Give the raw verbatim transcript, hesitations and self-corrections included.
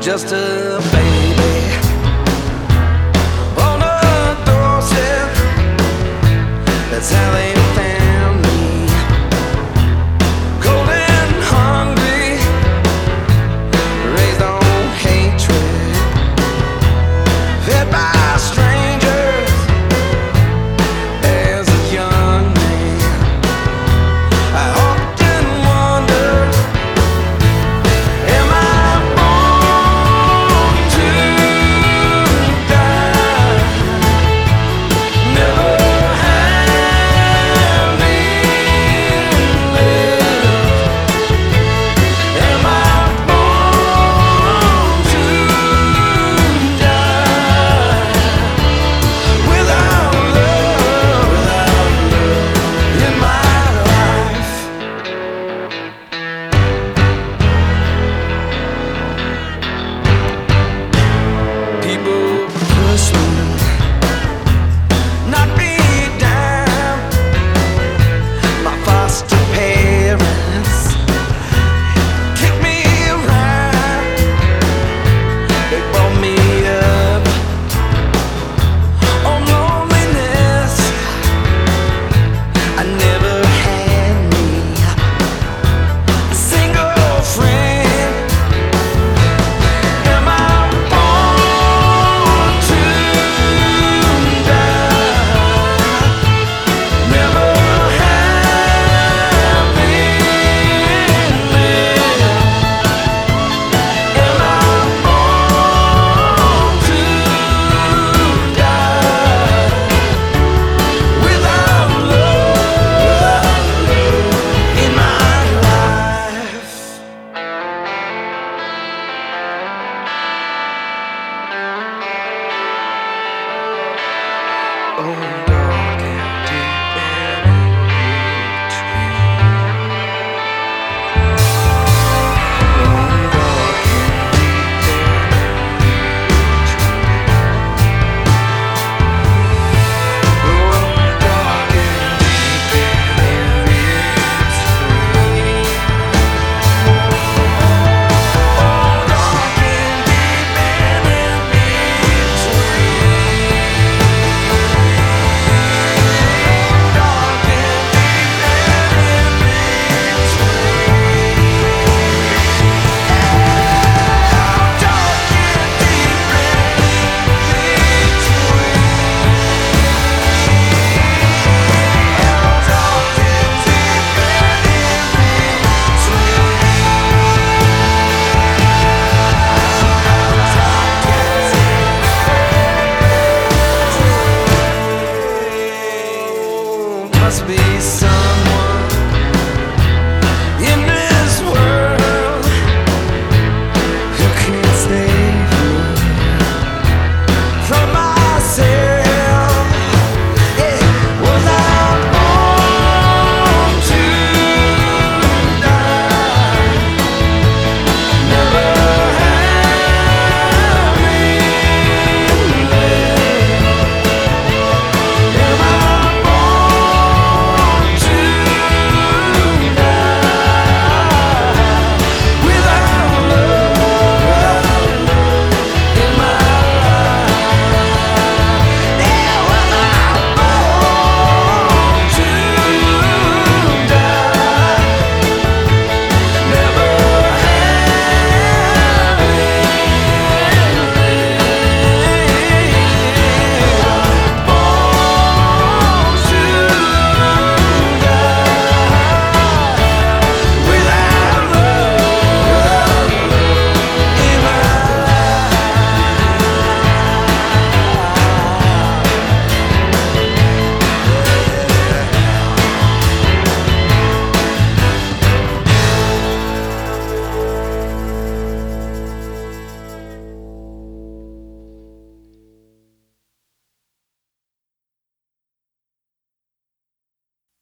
just a baby on a doorstep. That's how they found me, cold and hungry, raised on hatred, fed by strangers as a young man. I often wondered, am I born to die? Never having lived. Am I born to die without love, without love in my life? People push me, knock me down. My foster parents kick me around. They brought me up on loneliness. I never had me a single friend. Am I born to die? Never having lived. Am I born to die without love, without love in my life? Oh.